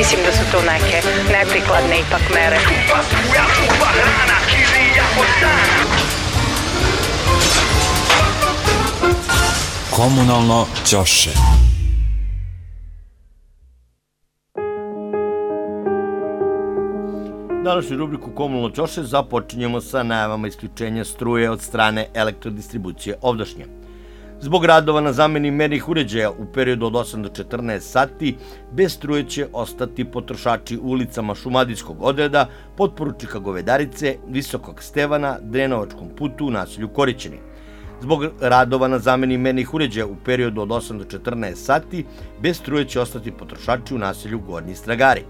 Mislim da su to neke neprikladne ipak mere. Komunalno ćoše. Današnju rubriku Komunalno ćoše započinjemo sa najavama isključenja struje od strane elektrodistribucije ovdašnje. Zbog radova na zameni mernih uređaja u periodu od 8 do 14 sati, bez struje će ostati potrošači u ulicama Šumadijskog odreda, Potporučnika Govedarice, Visokog Stevana, Drenovačkom putu u naselju Korićani. Zbog radova na zameni mernih uređaja u periodu od 8 do 14 sati, bez struje će ostati potrošači u naselju Gornji Stragari.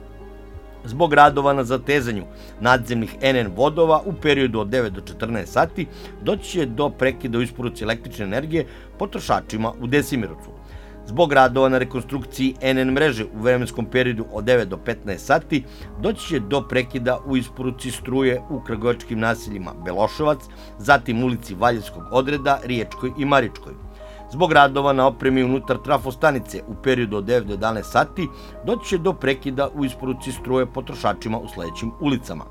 Zbog radova na zatezanju nadzemnih NN vodova u periodu od 9 do 14 sati doći će do prekida u isporuci električne energije potrošačima u Desimirovcu. Zbog radova na rekonstrukciji NN mreže u vremenskom periodu od 9 do 15 sati doći će do prekida u isporuci struje u kragujevačkim naseljima Beloševac, zatim ulici Valjevskog odreda, Riječkoj i Maričkoj. Zbog radova na opremi unutar trafostanice u periodu od 9 do 11 sati doći će do prekida u isporuci struje potrošačima u sledećim ulicama: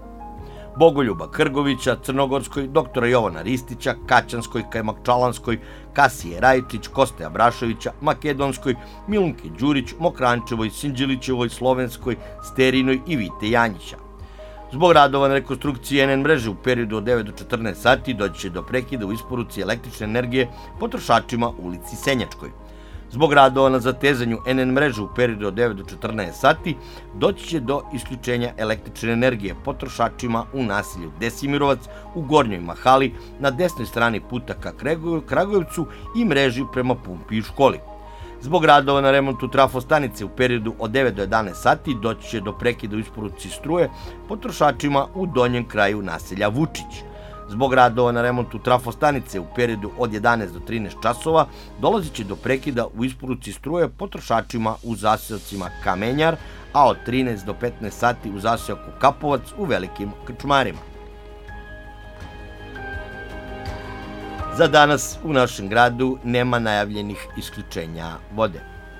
Bogoljuba Krgovića, Crnogorskoj, doktora Jovana Ristića, Kaćanskoj, Kajmakčalanskoj, Kasije Rajčić, Koste Abraševića, Makedonskoj, Milunke Đurić, Mokrančevoj, Sinđelićevoj, Slovenskoj, Sterinoj i Vite Janjića. Zbog radova na rekonstrukciji NN mreže u periodu od 9 do 14 sati doći će do prekida u isporuci električne energije potrošačima u ulici Senjačkoj. Zbog radova na zatezanju NN mreže u periodu od 9 do 14 sati doći će do isključenja električne energije potrošačima u naselju Desimirovac, u Gornjoj Mahali, na desnoj strani puta ka Kragujevcu i mreži prema pumpi i školi. Zbog radova na remontu trafostanice u periodu od 9 do 11 sati doći će do prekida u isporuci struje potrošačima u donjem kraju naselja Vučić. Zbog radova na remontu trafostanice u periodu od 11 do 13 časova dolazit će do prekida u isporuci struje potrošačima u zaseocima Kamenjar, a od 13 do 15 sati u zaseoku Kapovac u Velikim Krčmarima. Za danas u našem gradu nema najavljenih isključenja vode.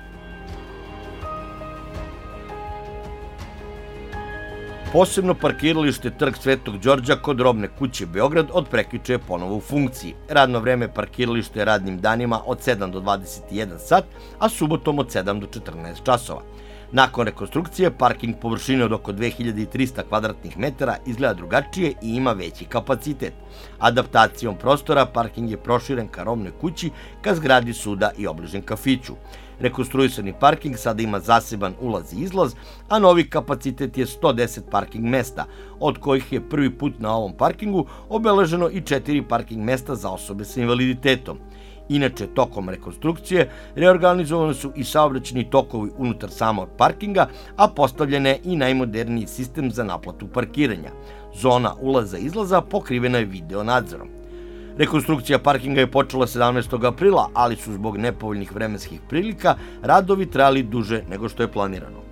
Posebno parkiralište Trg Svetog Đorđa kod Robne kuće Beograd od prekjuče je ponovo u funkciji. Radno vreme parkiralište je radnim danima od 7 do 21 sat, a subotom od 7 do 14 časova. Nakon rekonstrukcije, parking površine od oko 2300 kvadratnih metara izgleda drugačije i ima veći kapacitet. Adaptacijom prostora, parking je proširen ka Robnoj kući, ka zgradi suda i obližnjem kafiću. Rekonstruisani parking sada ima zaseban ulaz i izlaz, a novi kapacitet je 110 parking mesta, od kojih je prvi put na ovom parkingu obeleženo i 4 parking mesta za osobe sa invaliditetom. Inače, tokom rekonstrukcije reorganizovani su i saobraćajni tokovi unutar samog parkinga, a postavljen je i najmoderniji sistem za naplatu parkiranja. Zona ulaza i izlaza pokrivena je video nadzorom. Rekonstrukcija parkinga je počela 17. aprila, ali su zbog nepovoljnih vremenskih prilika radovi trajali duže nego što je planirano.